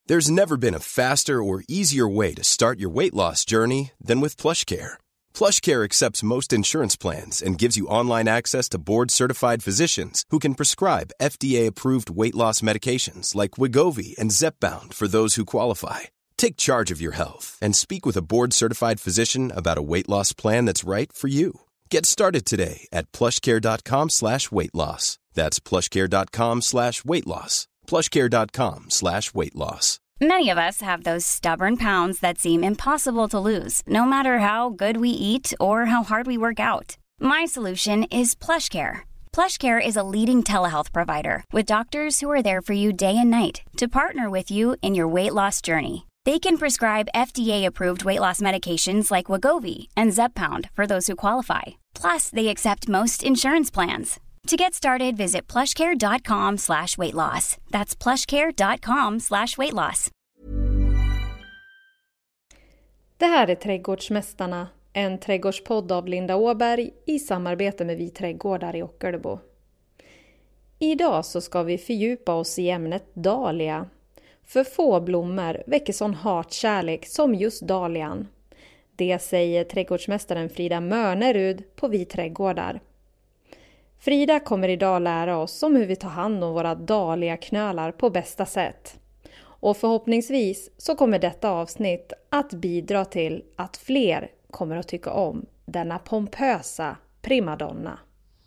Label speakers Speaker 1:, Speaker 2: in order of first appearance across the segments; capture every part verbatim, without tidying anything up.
Speaker 1: There's never been a faster or easier way to start your weight loss journey than with PlushCare. PlushCare accepts most insurance plans and gives you online access to board-certified physicians who can prescribe F D A-approved weight loss medications like Wegovy and Zepbound for those who qualify. Take charge of your health and speak with a board-certified physician about a weight loss plan that's right for you. Get started today at plushcare.com slash weight loss. That's plushcare.com slash weight loss. plushcare.com slash weight loss.
Speaker 2: Many of us have those stubborn pounds that seem impossible to lose, no matter how good we eat or how hard we work out. My solution is PlushCare. PlushCare is a leading telehealth provider with doctors who are there for you day and night to partner with you in your weight loss journey. They can prescribe F D A-approved weight loss medications like Wegovy and Zepbound for those who qualify. Plus, they accept most insurance plans. To get started, visit plushcare.com slash weight loss. That's plushcare.com slash weight loss.
Speaker 3: Det här är Trädgårdsmästarna, en trädgårdspodd av Linda Åberg i samarbete med Vi Trädgårdar i Ockelbo. Idag så ska vi fördjupa oss i ämnet dahlia. För få blommor väcker sån hatkärlek som just dahlian. Det säger trädgårdsmästaren Frida Mörnerud på Vi Trädgårdar. Frida kommer idag lära oss om hur vi tar hand om våra dahliaknölar på bästa sätt. Och förhoppningsvis så kommer detta avsnitt att bidra till att fler kommer att tycka om denna pompösa primadonna.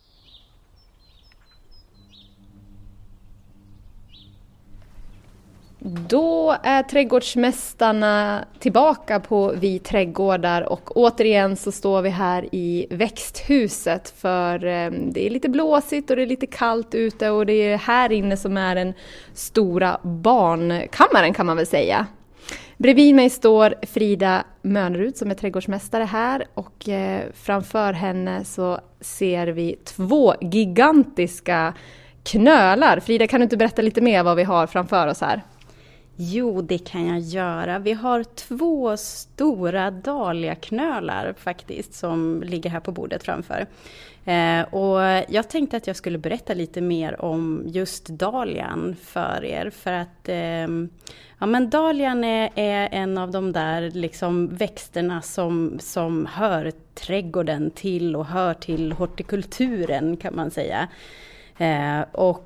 Speaker 3: Då är trädgårdsmästarna tillbaka på Vi Trädgårdar och återigen så står vi här i växthuset för det är lite blåsigt och det är lite kallt ute och det är här inne som är den stora barnkammaren kan man väl säga. Bredvid mig står Frida Mörnerud som är trädgårdsmästare här och framför henne så ser vi två gigantiska knölar. Frida, kan du inte berätta lite mer vad vi har framför oss här?
Speaker 4: Jo, det kan jag göra. Vi har två stora dahliaknölar faktiskt som ligger här på bordet framför. Eh, och jag tänkte att jag skulle berätta lite mer om just dahlian för er. För att eh, ja, men dahlian är, är en av de där liksom växterna som, som hör trädgården till och hör till hortikulturen kan man säga. Eh, och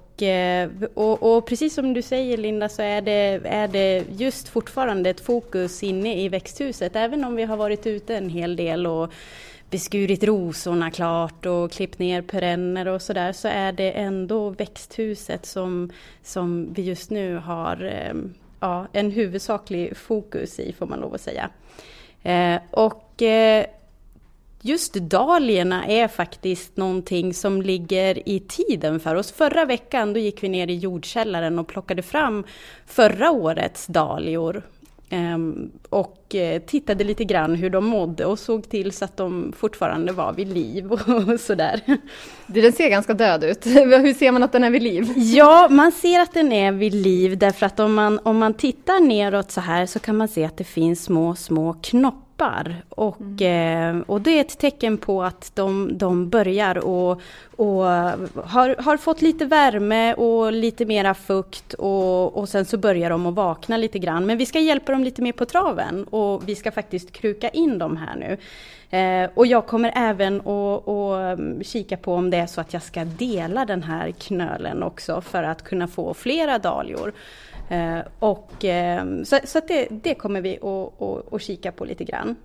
Speaker 4: Och, och precis som du säger Linda så är det, är det just fortfarande ett fokus inne i växthuset. Även om vi har varit ute en hel del och beskurit rosorna klart och klippt ner perenner och sådär så är det ändå växthuset som, som vi just nu har ja, en huvudsaklig fokus i får man lov att säga. Eh, och eh, Just dahlierna är faktiskt någonting som ligger i tiden för oss. Förra veckan då gick vi ner i jordkällaren och plockade fram förra årets dahlior. Um, och uh, tittade lite grann hur de mådde och såg till så att de fortfarande var vid liv och sådär.
Speaker 3: Den ser ganska död ut. Hur ser man att den är vid liv?
Speaker 4: Ja, man ser att den är vid liv därför att om man, om man tittar neråt så här så kan man se att det finns små, små knoppar. Och, mm. eh, och det är ett tecken på att de, de börjar och, och har, har fått lite värme och lite mera fukt och, och sen så börjar de att vakna lite grann. Men vi ska hjälpa dem lite mer på traven och vi ska faktiskt kruka in dem här nu. Eh, och jag kommer även att, att kika på om det är så att jag ska dela den här knölen också för att kunna få flera dahlior. Uh, och, uh, så så att det, det kommer vi att, att, att kika på lite grann.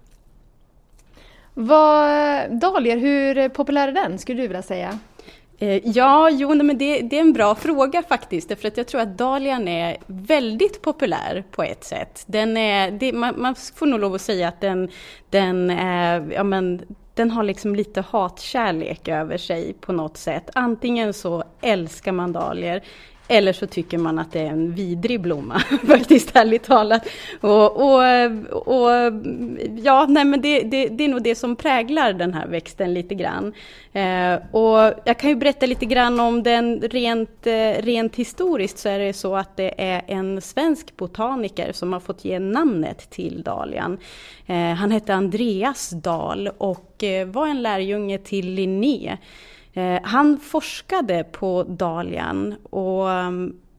Speaker 3: Vad, dahlior, hur populär är den skulle du vilja säga?
Speaker 4: Uh, ja, jo, men det, det är en bra fråga faktiskt. För att jag tror att dahlian är väldigt populär på ett sätt. Den är, det, man, man får nog lov att säga att den, den, är, ja, men, den har liksom lite hatkärlek över sig på något sätt. Antingen så älskar man dahlior. Eller så tycker man att det är en vidrig blomma, faktiskt ärligt talat. Och, och, och ja, nej men det, det, det är nog det som präglar den här växten lite grann. Eh, och jag kan ju berätta lite grann om den rent, eh, rent historiskt så är det så att det är en svensk botaniker som har fått ge namnet till dahlian. Eh, han hette Andreas Dahl och eh, var en lärjunge till Linné. Eh, han forskade på dahlian och um,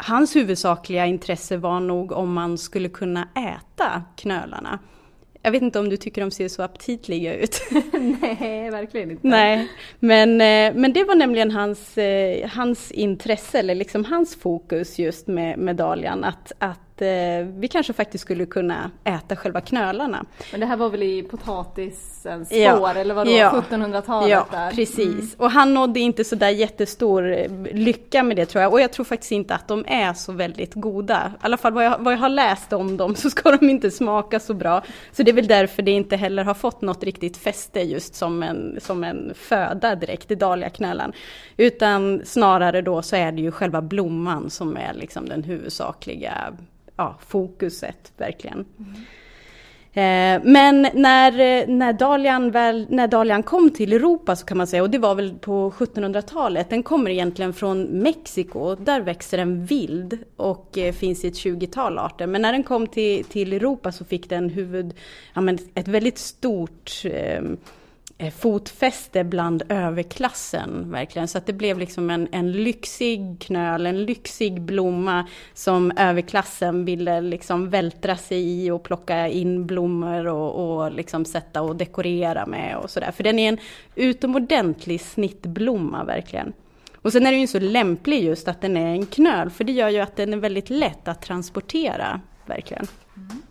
Speaker 4: hans huvudsakliga intresse var nog om man skulle kunna äta knölarna. Jag vet inte om du tycker de ser så aptitliga ut.
Speaker 3: Nej, verkligen inte.
Speaker 4: Nej, men, men det var nämligen hans, hans intresse, eller liksom hans fokus just med, med dahlian. Att, att vi kanske faktiskt skulle kunna äta själva knölarna.
Speaker 3: Men det här var väl i potatisens spår,
Speaker 4: ja,
Speaker 3: eller vadå,
Speaker 4: ja,
Speaker 3: sjuttonhundratalet
Speaker 4: ja,
Speaker 3: där?
Speaker 4: Precis. Mm. Och han nådde inte så där jättestor lycka med det, tror jag. Och jag tror faktiskt inte att de är så väldigt goda. I alla fall vad jag, vad jag har läst om dem så ska de inte smaka så bra. Så det är väl därför det inte heller har fått något riktigt fäste just som en, som en föda direkt i dahliaknölan. Utan snarare då så är det ju själva blomman som är liksom den huvudsakliga, ja, fokuset verkligen. Mm. Eh, men när, när, dahlian väl, när dahlian kom till Europa, så kan man säga, och det var väl på sjuttonhundratalet, den kommer egentligen från Mexiko. Där växer den vild och eh, finns i ett tjugotal arter. Men när den kom till, till Europa så fick den huvud, ja, men ett väldigt stort eh, fotfäste bland överklassen verkligen, så att det blev liksom en, en lyxig knöl, en lyxig blomma som överklassen ville liksom vältra sig i och plocka in blommor och, och liksom sätta och dekorera med och sådär, för den är en utomordentlig snittblomma verkligen. Och sen är det ju så lämplig just att den är en knöl, för det gör ju att den är väldigt lätt att transportera verkligen.
Speaker 3: Mm.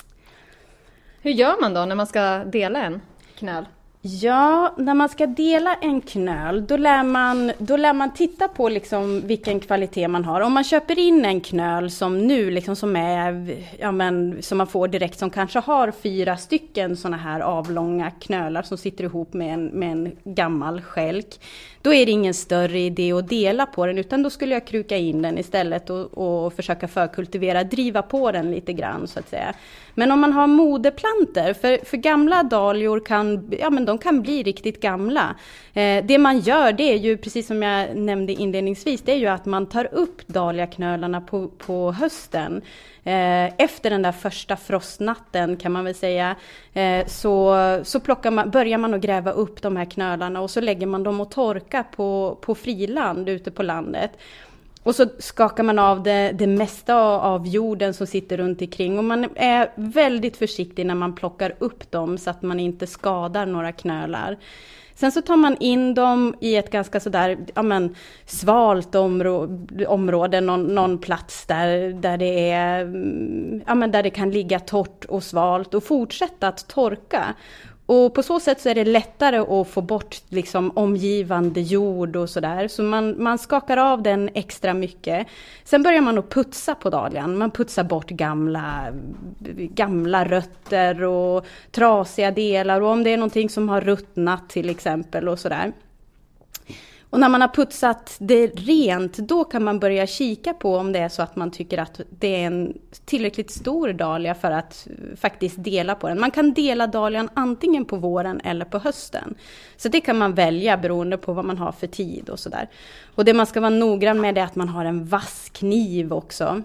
Speaker 3: Hur gör man då när man ska dela en knöl?
Speaker 4: Ja, när man ska dela en knöl, då lär man, då lär man titta på liksom vilken kvalitet man har. Om man köper in en knöl som nu liksom som är, ja men, som man får direkt, som kanske har fyra stycken såna här avlånga knölar som sitter ihop med en, med en gammal skälk, då är det ingen större idé att dela på den, utan då skulle jag kruka in den istället och, och försöka förkultivera, driva på den lite grann så att säga. Men om man har moderplanter, för, för gamla dahlior kan, ja, men de kan bli riktigt gamla. Eh, det man gör, det är ju, precis som jag nämnde inledningsvis, det är ju att man tar upp dahliaknölarna på, på hösten. Eh, efter den där första frostnatten kan man väl säga, eh, så, så plockar man, börjar man att gräva upp de här knölarna och så lägger man dem och torka på, på friland ute på landet. Och så skakar man av det, det mesta av jorden som sitter runt omkring. Och man är väldigt försiktig när man plockar upp dem så att man inte skadar några knölar. Sen så tar man in dem i ett ganska sådär, ja men, svalt områ- område, någon, någon plats där, där, det är, ja men, där det kan ligga torrt och svalt och fortsätta att torka. Och på så sätt så är det lättare att få bort liksom omgivande jord och sådär. Så man, man skakar av den extra mycket. Sen börjar man att putsa på dahlian. Man putsar bort gamla, gamla rötter och trasiga delar. Och om det är någonting som har ruttnat till exempel och sådär. Och när man har putsat det rent, då kan man börja kika på om det är så att man tycker att det är en tillräckligt stor dahlia för att faktiskt dela på den. Man kan dela dahlian antingen på våren eller på hösten. Så det kan man välja beroende på vad man har för tid och sådär. Och det man ska vara noggrann med är att man har en vass kniv också.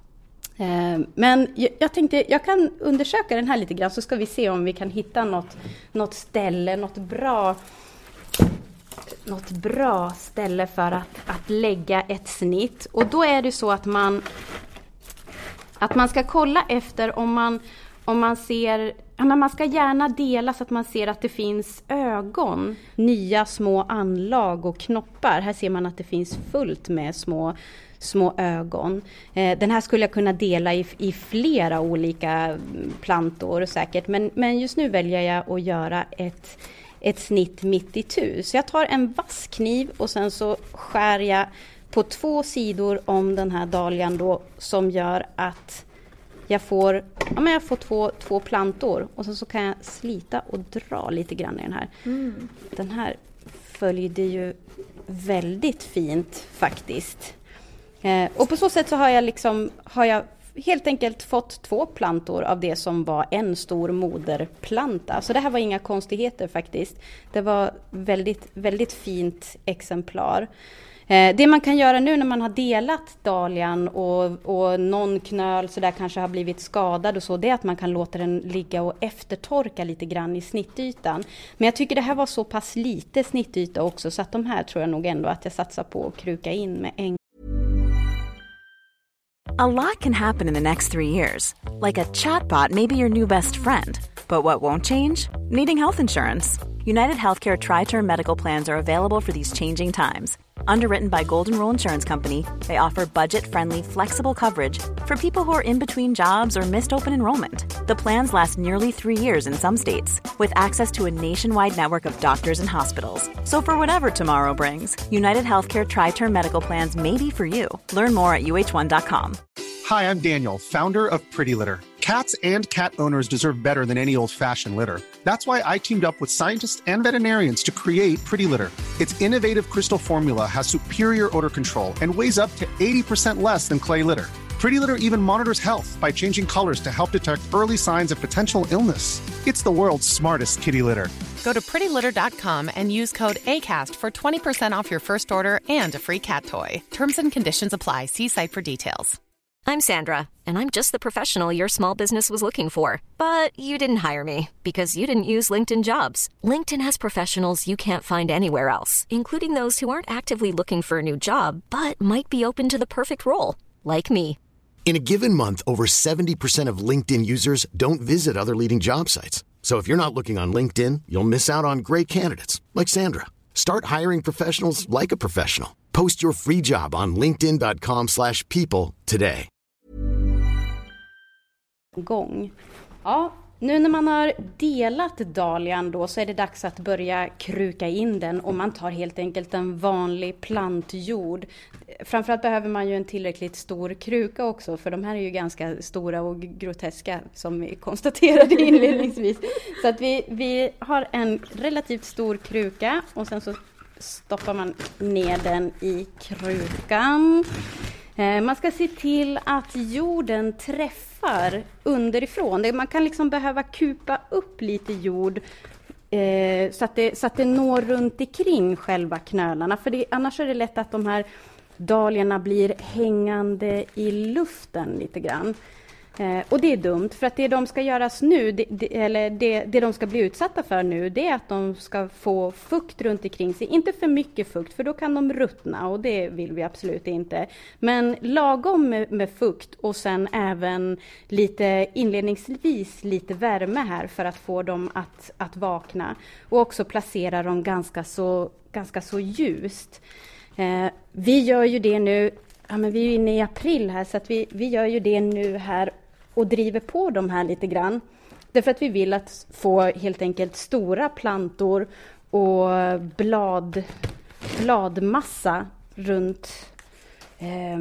Speaker 4: Men jag tänkte, jag kan undersöka den här lite grann, så ska vi se om vi kan hitta något, något ställe, något bra... något bra ställe för att, att lägga ett snitt. Och då är det så att man att man ska kolla efter om man, om man ser, ja, men man ska gärna dela så att man ser att det finns ögon, nya små anlag och knoppar. Här ser man att det finns fullt med små små ögon. Eh, den här skulle jag kunna dela i, i flera olika plantor säkert, men, men just nu väljer jag att göra ett ett snitt mitt i tu. Så jag tar en vass kniv och sen så skär jag på två sidor om den här dahlian då, som gör att jag får, ja, men jag får två, två plantor. Och sen så kan jag slita och dra lite grann i den här. Mm. Den här följde ju väldigt fint faktiskt. Eh, och på så sätt så har jag liksom, har jag helt enkelt fått två plantor av det som var en stor moderplanta. Så det här var inga konstigheter faktiskt. Det var väldigt, väldigt fint exemplar. Eh, det man kan göra nu när man har delat dahlian och, och någon knöl så där kanske har blivit skadad och så, det är att man kan låta den ligga och eftertorka lite grann i snittytan. Men jag tycker det här var så pass lite snittyta också, så att de här tror jag nog ändå att jag satsar på att kruka in med en.
Speaker 5: A lot can happen in the next three years. Like a chatbot may be your new best friend. But what won't change? Needing health insurance. United Healthcare Tri-Term Medical Plans are available for these changing times. Underwritten by Golden Rule Insurance Company, they offer budget-friendly, flexible coverage for people who are in between jobs or missed open enrollment. The plans last nearly three years in some states, with access to a nationwide network of doctors and hospitals. So for whatever tomorrow brings, United Healthcare Tri-Term Medical Plans may be for you. Learn more at U H one dot com.
Speaker 6: Hi, I'm Daniel, founder of Pretty Litter. Cats and cat owners deserve better than any old-fashioned litter. That's why I teamed up with scientists and veterinarians to create Pretty Litter. Its innovative crystal formula has superior odor control and weighs up to eighty percent less than clay litter. Pretty Litter even monitors health by changing colors to help detect early signs of potential illness. It's the world's smartest kitty litter.
Speaker 7: Go to pretty litter dot com and use code ACAST for twenty percent off your first order and a free cat toy. Terms and conditions apply. See site for details.
Speaker 8: I'm Sandra, and I'm just the professional your small business was looking for. But you didn't hire me because you didn't use LinkedIn Jobs. LinkedIn has professionals you can't find anywhere else, including those who aren't actively looking for a new job, but might be open to the perfect role, like me.
Speaker 9: In a given month, over seventy percent of LinkedIn users don't visit other leading job sites. So if you're not looking on LinkedIn, you'll miss out on great candidates, like Sandra. Start hiring professionals like a professional. Post your free job on linkedin dot com slash people today.
Speaker 4: Gång. Ja, nu när man har delat dahlian då så är det dags att börja kruka in den, och man tar helt enkelt en vanlig plantjord. Framförallt behöver man ju en tillräckligt stor kruka också, för de här är ju ganska stora och groteska som vi konstaterade inledningsvis. Så att vi, vi har en relativt stor kruka och sen så stoppar man ner den i krukan. Man ska se till att jorden träffar underifrån. Man kan liksom behöva kupa upp lite jord eh, så, att det, så att det når runt omkring själva knölarna. För det, annars är det lätt att de här dahliorna blir hängande i luften lite grann. Eh, och det är dumt, för att det de ska göras nu, det, det, eller det, det de ska bli utsatta för nu, det är att de ska få fukt runt omkring sig. Inte för mycket fukt, för då kan de ruttna, och det vill vi absolut inte. Men lagom med, med fukt, och sen även lite inledningsvis lite värme här för att få dem att, att vakna. Och också placera dem ganska så, ganska så ljust. Eh, vi gör ju det nu, ja, men vi är ju inne i april här, så att vi, vi gör ju det nu här och driver på de här lite grann. Därför att vi vill att få helt enkelt stora plantor och blad, bladmassa runt eh,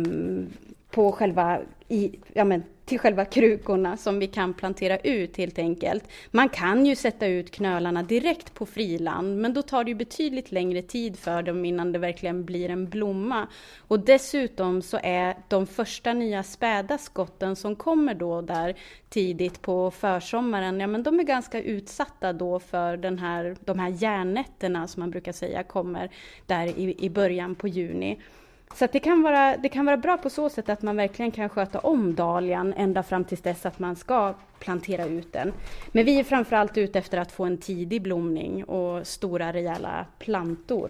Speaker 4: på själva, i, ja men, till själva krukorna som vi kan plantera ut helt enkelt. Man kan ju sätta ut knölarna direkt på friland, men då tar det ju betydligt längre tid för dem innan det verkligen blir en blomma. Och dessutom så är de första nya späda skotten som kommer då där tidigt på försommaren, ja men de är ganska utsatta då för den här, de här järnnätterna som man brukar säga kommer där i, i början på juni. Så att det, kan vara, det kan vara bra på så sätt att man verkligen kan sköta om dahlian ända fram till dess att man ska plantera ut den. Men vi är framförallt ute efter att få en tidig blomning och stora rejäla plantor.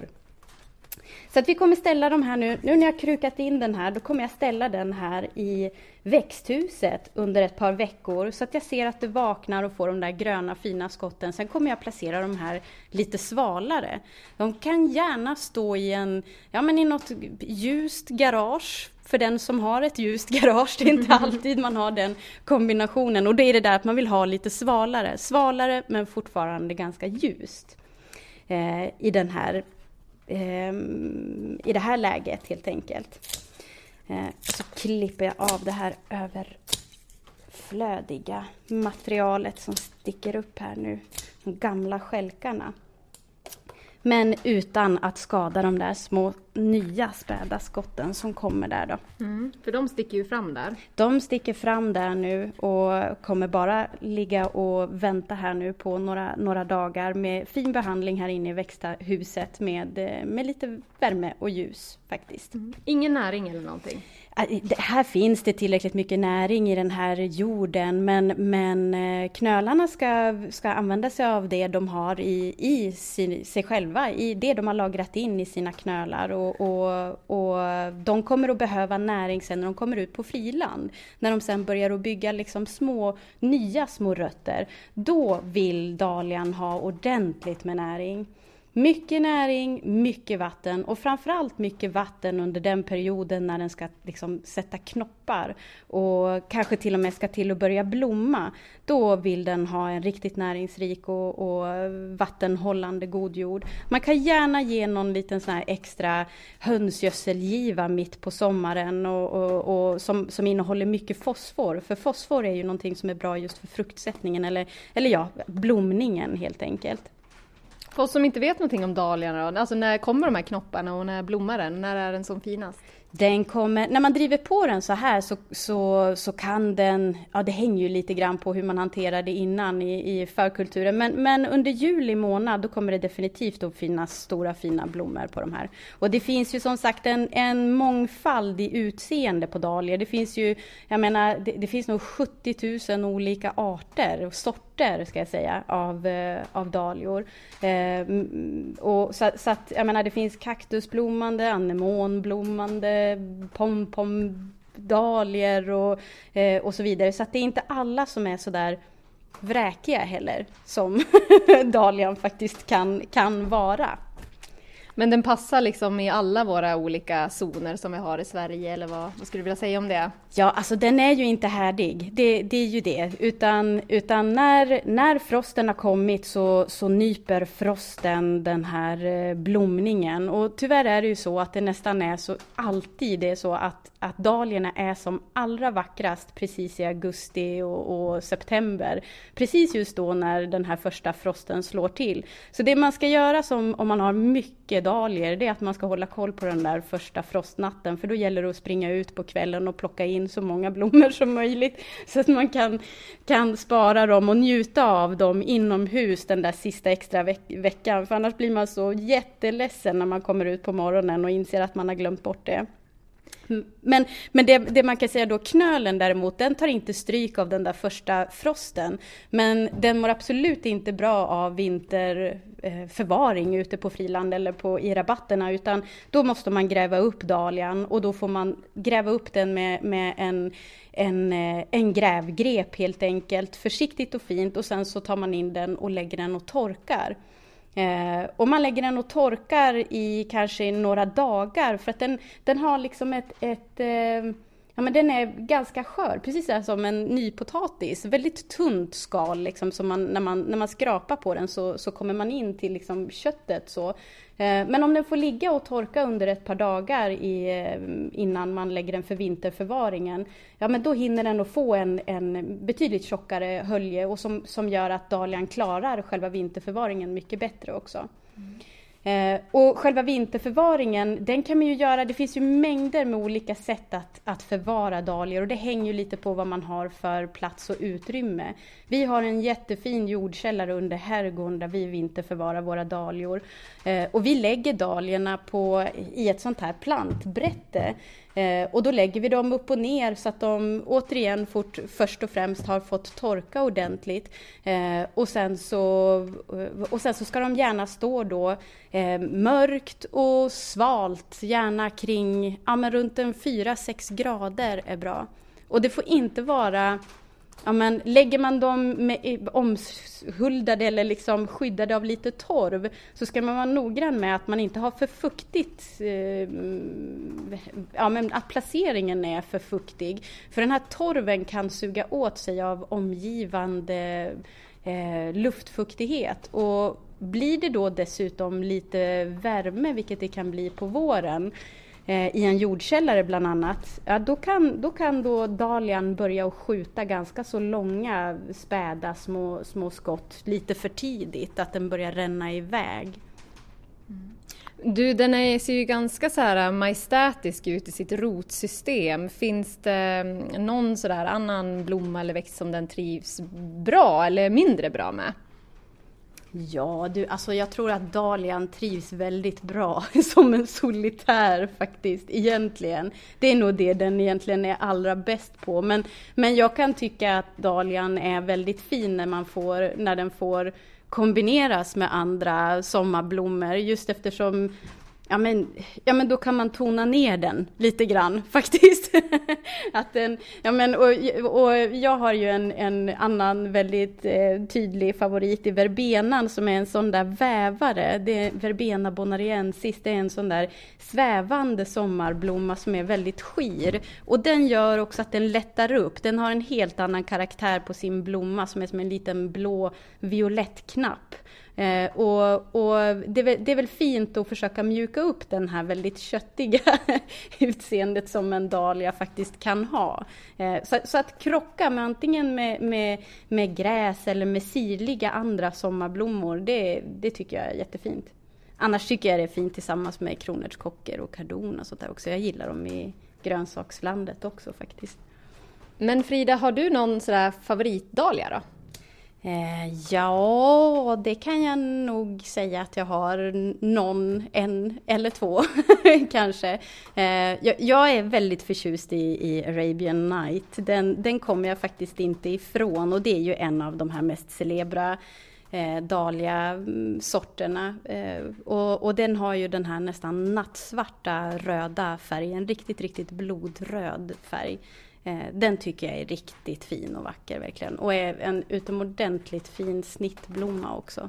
Speaker 4: Så att vi kommer ställa de här nu, nu när jag krukat in den här, då kommer jag ställa den här i växthuset under ett par veckor så att jag ser att det vaknar och får de där gröna fina skotten. Sen kommer jag placera de här lite svalare. De kan gärna stå i en, ja men i något ljust garage. För den som har ett ljust garage, det är inte alltid man har den kombinationen. Och det är det där att man vill ha lite svalare. Svalare men fortfarande ganska ljust eh, i den här i det här läget helt enkelt. Så klipper jag av det här överflödiga materialet som sticker upp här nu. De gamla skälkarna. Men utan att skada de där små nya späda skotten som kommer där då.
Speaker 3: Mm, för de sticker ju fram där.
Speaker 4: De sticker fram där nu och kommer bara ligga och vänta här nu på några, några dagar med fin behandling här inne i växthuset med, med lite värme och ljus faktiskt.
Speaker 3: Mm. Ingen näring eller någonting?
Speaker 4: Det, här finns det tillräckligt mycket näring i den här jorden, men, men knölarna ska, ska använda sig av det de har i, i sin, sig själva, i det de har lagrat in i sina knölar. Och och, och, och de kommer att behöva näring sen när de kommer ut på friland. När de sen börjar att bygga liksom små, nya små rötter, då vill dahlian ha ordentligt med näring. Mycket näring, mycket vatten och framförallt mycket vatten under den perioden när den ska liksom sätta knoppar och kanske till och med ska till att börja blomma. Då vill den ha en riktigt näringsrik och, och vattenhållande god jord. Man kan gärna ge någon liten sån här extra hönsgödselgiva mitt på sommaren och, och, och som, som innehåller mycket fosfor. För fosfor är ju någonting som är bra just för fruktsättningen eller, eller ja, blomningen helt enkelt.
Speaker 3: För oss som inte vet någonting om dahlian, alltså när kommer de här knopparna och när blommar den? När är den som finast?
Speaker 4: Den kommer, när man driver på den så här så, så, så kan den, ja det hänger ju lite grann på hur man hanterar det innan i, i förkulturen. Men, men under juli månad då kommer det definitivt att finnas stora fina blommor på de här. Och det finns ju som sagt en, en mångfald i utseende på dahlior. Det finns ju, jag menar, det, det finns nog sjuttio tusen olika arter och sorter ska jag säga av, av dahlior. Eh, och så, så att, jag menar det finns kaktusblommande, anemonblommande, pom-pom-dahlior och, eh, och så vidare. Så att det är inte alla som är så där vräkiga heller som dahlian faktiskt kan, kan vara.
Speaker 3: Men den passar liksom i alla våra olika zoner som vi har i Sverige, eller vad, vad skulle du vilja säga om det?
Speaker 4: Ja, alltså den är ju inte härdig, det, det är ju det. Utan, utan när, när frosten har kommit så, så nyper frosten den här blomningen. Och tyvärr är det ju så att det nästan är så alltid det är så att, att dahliorna är som allra vackrast precis i augusti och, och september. Precis just då när den här första frosten slår till. Så det man ska göra som, om man har mycket dahlior, det är att man ska hålla koll på den där första frostnatten. För då gäller det att springa ut på kvällen och plocka in så många blommor som möjligt så att man kan, kan spara dem och njuta av dem inomhus den där sista extra veck- veckan. För annars blir man så jätteledsen när man kommer ut på morgonen och inser att man har glömt bort det. Men, men det, det man kan säga då, knölen däremot, den tar inte stryk av den där första frosten. Men den mår absolut inte bra av vinterförvaring ute på friland eller på, i rabatterna. Utan då måste man gräva upp dahlian och då får man gräva upp den med, med en, en, en grävgrep helt enkelt. Försiktigt och fint, och sen så tar man in den och lägger den och torkar. Eh, och man lägger den och torkar i kanske några dagar för att den, den har liksom ett, ett eh, ja men den är ganska skör, precis så som en nypotatis, väldigt tunt skal liksom, så man, när, man, när man skrapar på den så, så kommer man in till liksom köttet så. Eh, men om den får ligga och torka under ett par dagar i, eh, innan man lägger den för vinterförvaringen, ja men då hinner den att få en, en betydligt tjockare hölje och som, som gör att dahlian klarar själva vinterförvaringen mycket bättre också. Mm. Eh, och själva vinterförvaringen, den kan man ju göra, det finns ju mängder med olika sätt att, att förvara dahlior och det hänger ju lite på vad man har för plats och utrymme. Vi har en jättefin jordkällare under herrgården där vi vinterförvarar våra dahlior eh, och vi lägger dahliorna på, i ett sånt här plantbrätte. Eh, och då lägger vi dem upp och ner så att de återigen fort, först och främst har fått torka ordentligt. Eh, och, sen så, och sen så ska de gärna stå då eh, mörkt och svalt, gärna kring ja, men runt en fyra sex grader är bra. Och det får inte vara... Ja, men lägger man dem med, omhuldade eller liksom skyddade av lite torv så ska man vara noggrann med att man inte har för fuktigt, eh, ja, men att placeringen är för fuktig. För den här torven kan suga åt sig av omgivande eh, luftfuktighet och blir det då dessutom lite värme, vilket det kan bli på våren, i en jordkällare bland annat, ja, då kan, då kan då dahlian börja att skjuta ganska så långa späda små, små skott lite för tidigt, att den börjar ränna iväg.
Speaker 3: Mm. Du, den är, ser ju ganska så här majestätisk ut i sitt rotsystem. Finns det någon så där annan blomma eller växt som den trivs bra eller mindre bra med?
Speaker 4: Ja, du, alltså jag tror att dahlian trivs väldigt bra som en solitär faktiskt, egentligen. Det är nog det den egentligen är allra bäst på. Men, men jag kan tycka att dahlian är väldigt fin när, man får, när den får kombineras med andra sommarblommor. Just eftersom Ja men, ja men då kan man tona ner den lite grann faktiskt. Att den, ja men, och, och jag har ju en, en annan väldigt eh, tydlig favorit i verbenan som är en sån där vävare. Det är verbena bonariensis, det är en sån där svävande sommarblomma som är väldigt skir. Och den gör också att den lättar upp. Den har en helt annan karaktär på sin blomma som är som en liten blå violettknapp. Eh, och och det, det är väl fint att försöka mjuka upp den här väldigt köttiga utseendet som en dahlia faktiskt kan ha. Eh, så, så att krocka med antingen med, med, med gräs eller med sirliga andra sommarblommor, det, det tycker jag är jättefint. Annars tycker jag det är fint tillsammans med kronärtskockor och kardon och sånt där också. Jag gillar dem i grönsakslandet också faktiskt.
Speaker 3: Men Frida, har du någon sådär favoritdahlia då?
Speaker 4: Eh, ja, det kan jag nog säga att jag har någon, en eller två kanske. Eh, jag, jag är väldigt förtjust i, i Arabian Night. Den, den kommer jag faktiskt inte ifrån och det är ju en av de här mest celebra eh, dahlia-sorterna. Eh, och, och den har ju den här nästan nattsvarta röda färgen, riktigt, riktigt blodröd färg. Den tycker jag är riktigt fin och vacker verkligen. Och är en utomordentligt fin snittblomma också.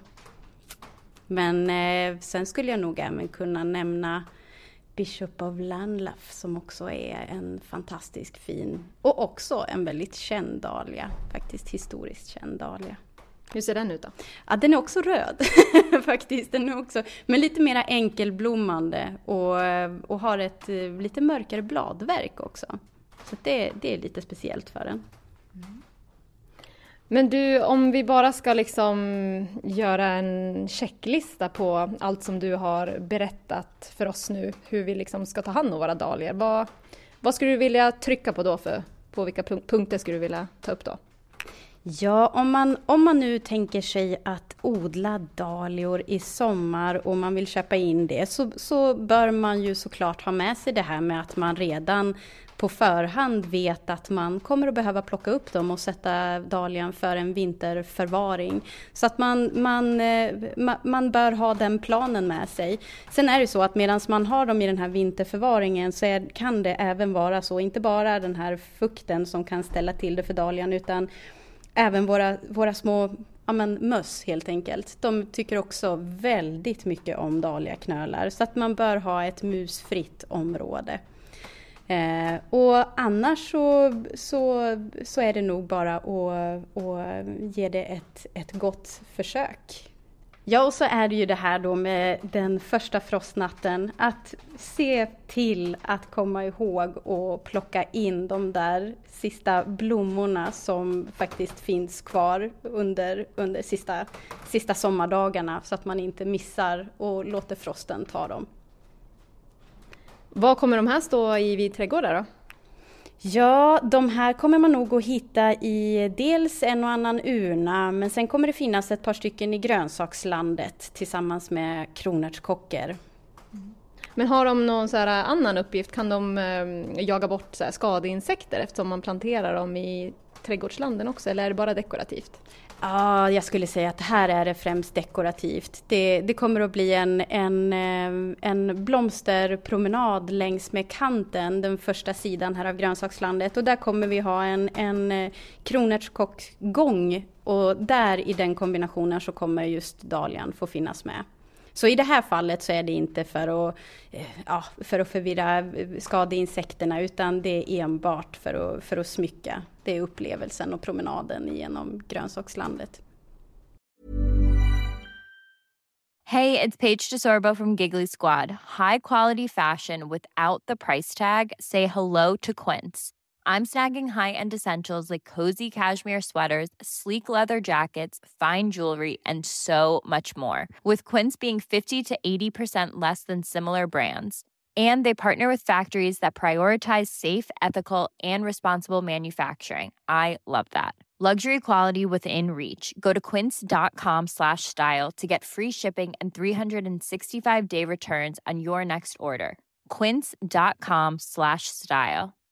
Speaker 4: Men eh, sen skulle jag nog även kunna nämna Bishop of Llanlaugh som också är en fantastisk fin och också en väldigt känd dahlia. Faktiskt historiskt känd dahlia.
Speaker 3: Hur ser den ut då?
Speaker 4: Ja, den är också röd faktiskt. Den är också, men lite mer enkelblommande och, och har ett lite mörkare bladverk också. Så det, det är lite speciellt för den.
Speaker 3: Mm. Men du, om vi bara ska liksom göra en checklista på allt som du har berättat för oss nu. Hur vi liksom ska ta hand om våra dahlior. Vad, vad skulle du vilja trycka på då? För, på vilka punkter skulle du vilja ta upp då?
Speaker 4: Ja, om man, om man nu tänker sig att odla dahlior i sommar och man vill köpa in det så, så bör man ju såklart ha med sig det här med att man redan på förhand vet att man kommer att behöva plocka upp dem och sätta dahlian för en vinterförvaring. Så att man, man, man bör ha den planen med sig. Sen är det så att medan man har dem i den här vinterförvaringen så är, kan det även vara så, inte bara den här fukten som kan ställa till det för dahlian utan även våra, våra små ja, men, möss helt enkelt. De tycker också väldigt mycket om dahliaknölar så att man bör ha ett musfritt område. Eh, och annars så, så, så är det nog bara att, att ge det ett, ett gott försök. Ja, och så är det ju det här då med den första frostnatten. Att se till att komma ihåg och plocka in de där sista blommorna som faktiskt finns kvar under, under sista, sista sommardagarna. Så att man inte missar och låter frosten ta dem.
Speaker 3: Vad kommer de här stå i vid trädgårdar då?
Speaker 4: Ja, de här kommer man nog att hitta i dels en och annan urna, men sen kommer det finnas ett par stycken i grönsakslandet tillsammans med kronärtskockor.
Speaker 3: Men har de någon så här annan uppgift? Kan de eh, jaga bort så här skadeinsekter eftersom man planterar dem i trädgårdslanden också, eller är det bara dekorativt?
Speaker 4: Ja, jag skulle säga att här är det främst dekorativt. Det, det kommer att bli en, en, en blomsterpromenad längs med kanten, den första sidan här av grönsakslandet. Och där kommer vi ha en, en kronärtskockgång och där i den kombinationen så kommer just dahlian få finnas med. Så i det här fallet så är det inte för att, ja, för att förvirra skadeinsekterna utan det är enbart för att, för att smycka. Det är upplevelsen och promenaden genom grönsakslandet.
Speaker 10: Hey, it's Paige DeSorbo from Giggly Squad. High quality fashion without the price tag. Say hello to Quince. I'm snagging high-end essentials like cozy cashmere sweaters, sleek leather jackets, fine jewelry, and so much more. With Quince being fifty to eighty percent less than similar brands. And they partner with factories that prioritize safe, ethical, and responsible manufacturing. I love that. Luxury quality within reach. Go to quince.com slash style to get free shipping and three sixty-five day returns on your next order. Quince.com slash style.